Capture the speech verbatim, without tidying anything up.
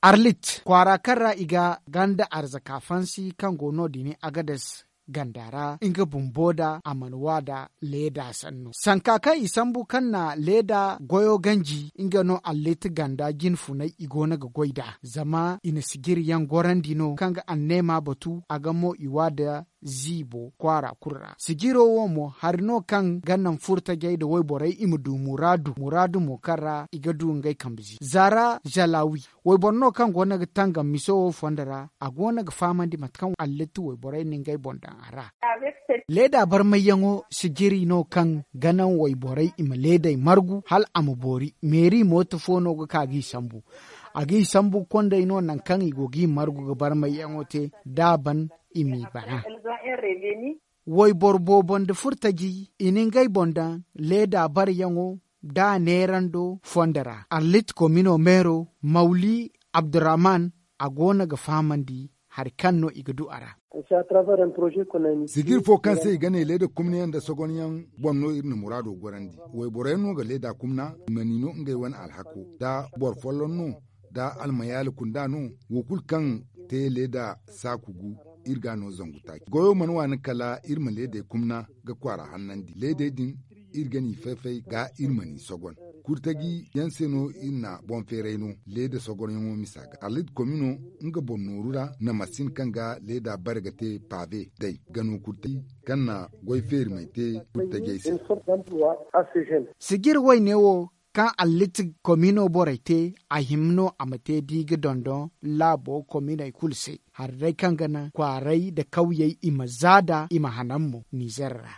Arlit kwara karra iga ganda arzaka fansi kan gono dini agades gandara inga bumboda amanwada leda sannu sankaka isambu kanna leda goyo ganji inga no alleti ganda ginfu na igona ga goida zama ina sigir yan gorandino kanga annema batu agamo iwada zibo kwara kurra sigiro womo harino kan gannan furta gaida wai borai imudu muradu muradu mo karra igadu ngai kambizi zara jalawi wai bonno kan gona ga tanga miso fondara agona ga famandi matkan alletu wai borai ningai bondan ara leda bar mai yango sigiri no kan ganan wai borai ima leda margu hal amubori meri moto fono ga kagi sambu agi sambu konda ino nan kan igogi margu ga bar mai yango te daban imi bana woi borbo bonde furtaji iningai bonda leda bar yango da nerando fondara arlit komino mero mauli abdurrahman agona ga famandi har kanno igadu ara sigir fo kan sai gane leda kumniyan da sogoniyan bonno irin murado gorandi woi boreno ga leda kumna manino ngai wan alhako da bor follonno da almayal kundano wokul kan te leda sakugu irgano zangutaki goyo manwa na kala irma lede kumna ga kwara hannandi lede din irgani fefei ga irmani sogon kurtagi yanseno ina bon fereno lede sogon yomo misaga alit komino nga bonno rura na masin kanga leda bargate pave dai gano kurtagi kanna goy fer mai te kurtagi sigir wai newo kan aliti komino borete a himno amate diga dondon labo komino ikulse har rai kan gana kwarai da kauyai ima zada ima hanammo nizerra